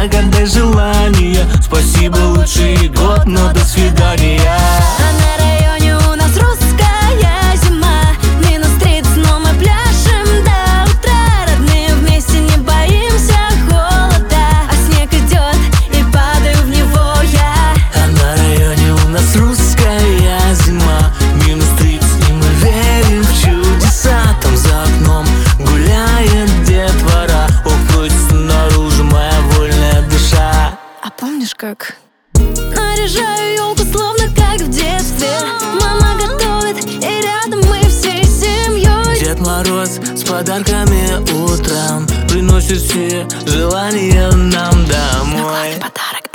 загадай желание. Спасибо, лучший год, но до свидания. А на районе у нас русская зима, минус 30, но мы пляшем до утра. Родные вместе, не боимся холода, а снег идет и падаю в него я. А на районе у нас русская зима, минус 30, и мы верим в чудеса. Там за окном гуляет детвора, уходит наружу моя вольная душа. А помнишь, как наряжаю елку, словно как в детстве? Мама готовит, и рядом мы всей семьей. Дед Мороз с подарками утром приносит все желания нам домой. Но главный подарок